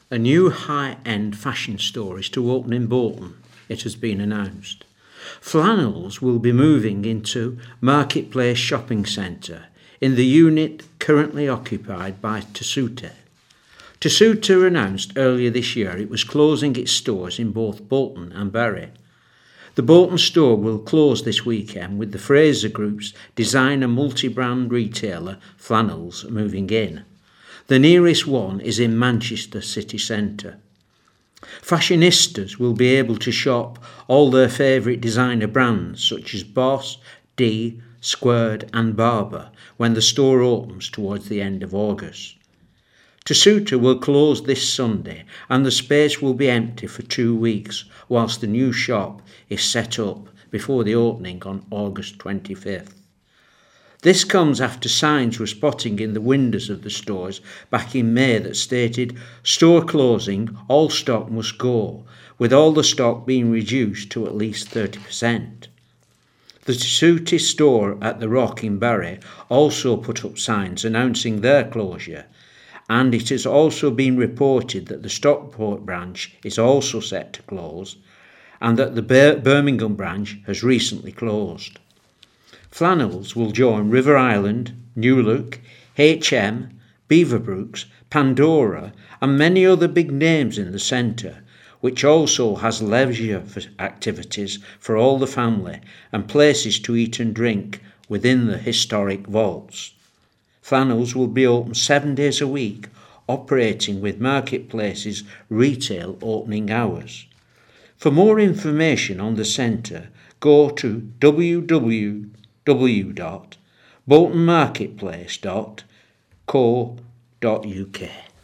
A new high-end fashion store is to open in Bolton, it has been announced. Flannels will be moving into Marketplace Shopping Centre in the unit currently occupied by Tessuti. Tessuti announced earlier this year it was closing its stores in both Bolton and Bury. The Bolton store will close this weekend with the Fraser Group's designer multi-brand retailer Flannels moving in. The nearest one is in Manchester city centre. Fashionistas will be able to shop all their favourite designer brands such as Boss, D, Squared and Barbour when the store opens towards the end of August. Tessuti will close this Sunday and the space will be empty for 2 weeks whilst the new shop is set up before the opening on August 25th. This comes after signs were spotting in the windows of the stores back in May that stated store closing, all stock must go, with all the stock being reduced to at least 30%. The Tessuti store at the Rock in Bury also put up signs announcing their closure, and it has also been reported that the Stockport branch is also set to close and that the Birmingham branch has recently closed. Flannels will join River Island, New Look, H&M, Beaverbrooks, Pandora and many other big names in the centre, which also has leisure activities for all the family and places to eat and drink within the historic vaults. Flannels will be open 7 days a week, operating with Marketplace's retail opening hours. For more information on the centre, go to www.boltonmarketplace.co.uk.